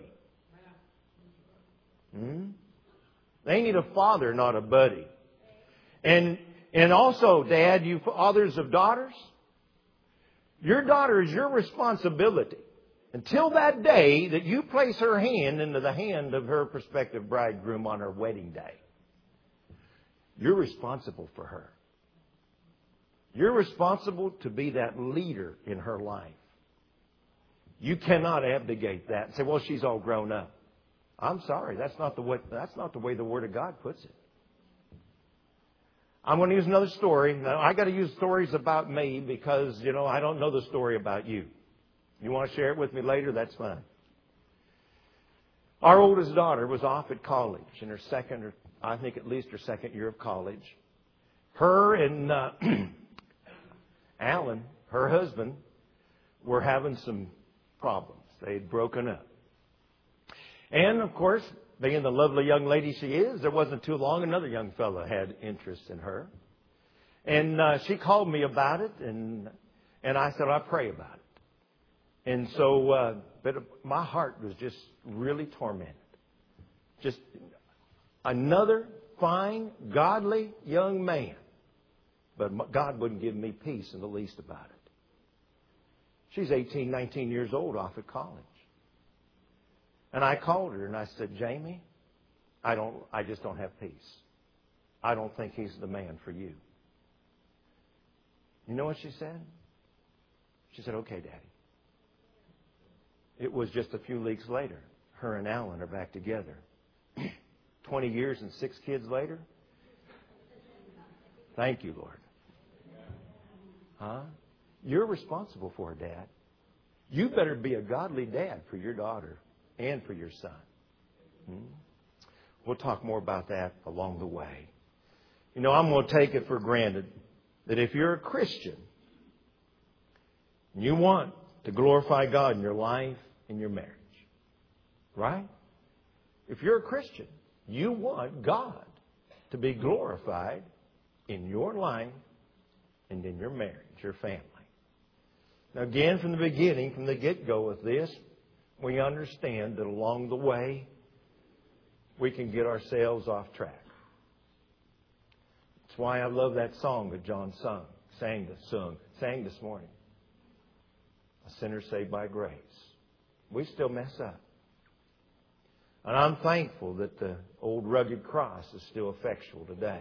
Speaker 2: They need a father, not a buddy. And also, Dad, you fathers of daughters, your daughter is your responsibility. until that day that you place her hand into the hand of her prospective bridegroom on her wedding day. You're responsible for her. You're responsible to be that leader in her life. You cannot abdicate that and say, well, she's all grown up. I'm sorry, that's not the way the Word of God puts it. I'm going to use another story. Now, I got to use stories about me because, I don't know the story about you. You want to share it with me later? That's fine. Our oldest daughter was off at college in her second year of college. Her and Alan, her husband, were having some problems. They had broken up. And, of course, being the lovely young lady she is, there wasn't too long another young fellow had interest in her. And she called me about it, and I said, I'll pray about it. And so, but my heart was just really tormented. Just another fine, godly young man. But God wouldn't give me peace in the least about it. She's 18, 19 years old off at college. And I called her and I said, Jamie, I just don't have peace. I don't think he's the man for you. You know what she said? She said, okay, Daddy. It was just a few weeks later. Her and Alan are back together. 20 years and 6 kids later. Thank you, Lord. Huh? You're responsible for her, Dad. You better be a godly dad for your daughter and for your son. We'll talk more about that along the way. I'm going to take it for granted that if you're a Christian, and you want to glorify God in your life and your marriage, right? If you're a Christian, you want God to be glorified in your life and in your marriage, your family. Now, again, from the beginning, from the get-go of this, we understand that along the way, we can get ourselves off track. That's why I love that song that John sang this morning. A sinner saved by grace. We still mess up. And I'm thankful that the old rugged cross is still effectual today.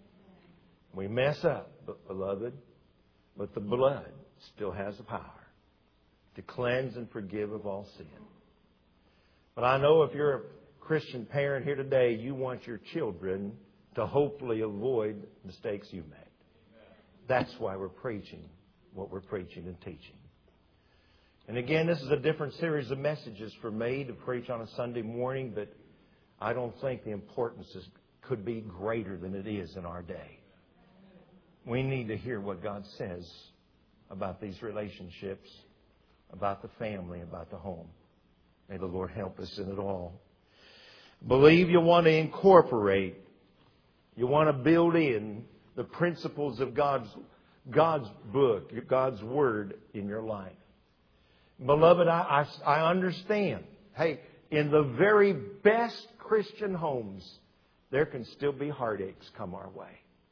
Speaker 2: We mess up, beloved, but the blood still has the power to cleanse and forgive of all sin. But I know if you're a Christian parent here today, you want your children to hopefully avoid mistakes you made. That's why we're preaching what we're preaching and teaching. And again, this is a different series of messages for me to preach on a Sunday morning, but I don't think the importance could be greater than it is in our day. We need to hear what God says about these relationships, about the family, about the home. May the Lord help us in it all. Believe you want to incorporate, you want to build in the principles of God's book, God's Word in your life. Beloved, I understand. Hey, in the very best Christian homes, there can still be heartaches come our way.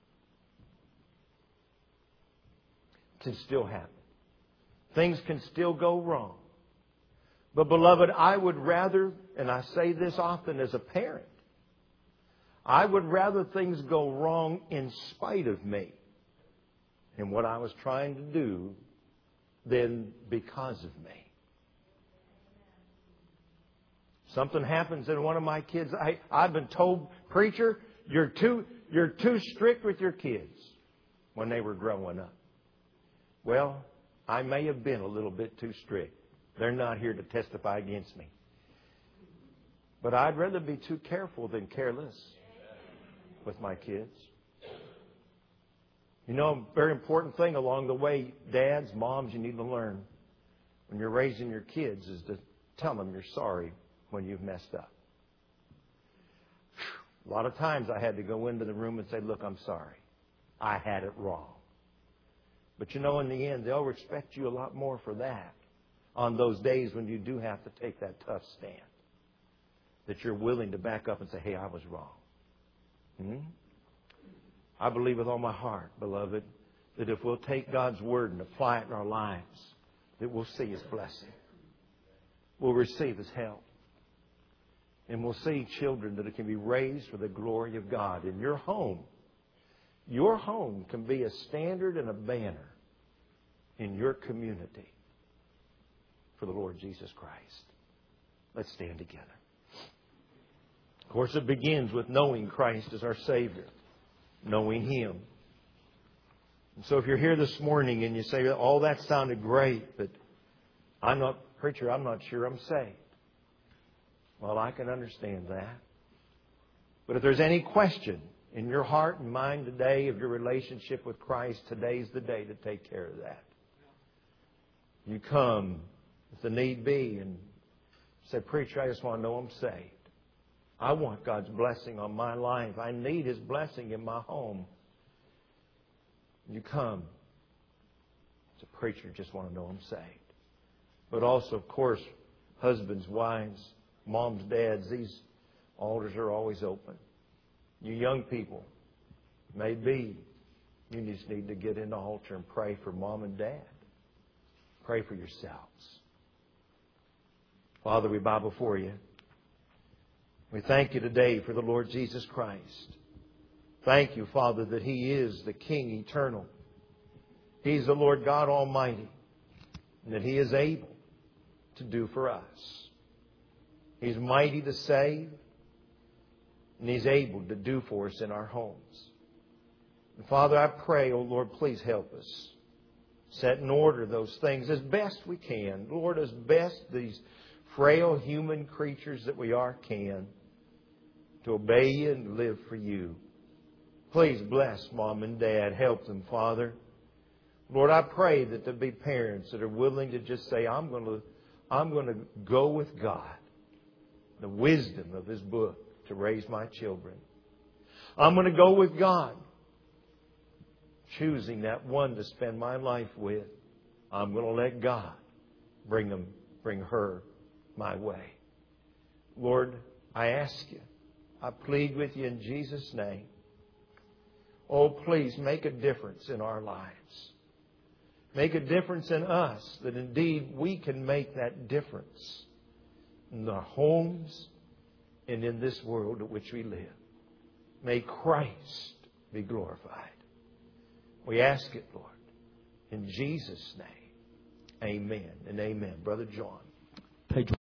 Speaker 2: It can still happen. Things can still go wrong. But beloved, I would rather, and I say this often as a parent, I would rather things go wrong in spite of me and what I was trying to do than because of me. Something happens in one of my kids. I've been told, preacher, you're too strict with your kids when they were growing up. Well, I may have been a little bit too strict. They're not here to testify against me. But I'd rather be too careful than careless with my kids. A very important thing along the way, dads, moms, you need to learn when you're raising your kids is to tell them you're sorry when you've messed up. A lot of times I had to go into the room and say, look, I'm sorry. I had it wrong. But in the end, they'll respect you a lot more for that on those days when you do have to take that tough stand. That you're willing to back up and say, hey, I was wrong. I believe with all my heart, beloved, that if we'll take God's Word and apply it in our lives, that we'll see His blessing. will receive His help. And we'll see children that can be raised for the glory of God. In your home can be a standard and a banner in your community for the Lord Jesus Christ. Let's stand together. Of course, it begins with knowing Christ as our Savior, knowing Him. And so if you're here this morning and you say, "Oh, that sounded great, but preacher, I'm not sure I'm saved." Well, I can understand that. But if there's any question in your heart and mind today of your relationship with Christ, today's the day to take care of that. You come, if the need be, and say, "Preacher, I just want to know I'm saved. I want God's blessing on my life. I need His blessing in my home." You come. As a preacher, just want to know I'm saved. But also, of course, husbands, wives, moms, dads, these altars are always open. You young people, maybe you just need to get in the altar and pray for mom and dad. Pray for yourselves. Father, we bow before You. We thank You today for the Lord Jesus Christ. Thank You, Father, that He is the King eternal. He's the Lord God Almighty, and that He is able to do for us. He's mighty to save, and He's able to do for us in our homes. And Father, I pray, oh Lord, please help us. Set in order those things as best we can. Lord, as best these frail human creatures that we are can, to obey You and live for You. Please bless Mom and Dad. Help them, Father. Lord, I pray that there be parents that are willing to just say, I'm going to go with God, the wisdom of His book to raise my children. I'm going to go with God, choosing that one to spend my life with. I'm going to let God bring her my way. Lord, I ask You, I plead with You in Jesus' name. Oh, please make a difference in our lives. Make a difference in us, that indeed we can make that difference in our homes and in this world in which we live. May Christ be glorified. We ask it, Lord, in Jesus' name. Amen and amen. Brother John.